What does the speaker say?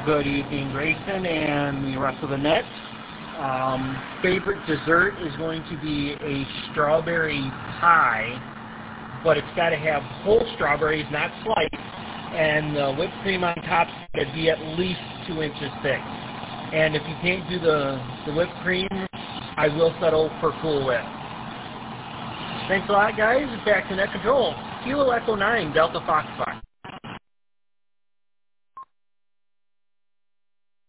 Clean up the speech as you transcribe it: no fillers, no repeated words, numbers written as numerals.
Good evening, Grayson and the rest of the net. Favorite dessert is going to be a strawberry pie, but it's got to have whole strawberries, not sliced, and the whipped cream on top should be at least 2 inches thick. And if you can't do the whipped cream, I will settle for Cool Whip. Thanks a lot, guys. Back to Net Control. Kilo Echo 9, Delta Foxtrot.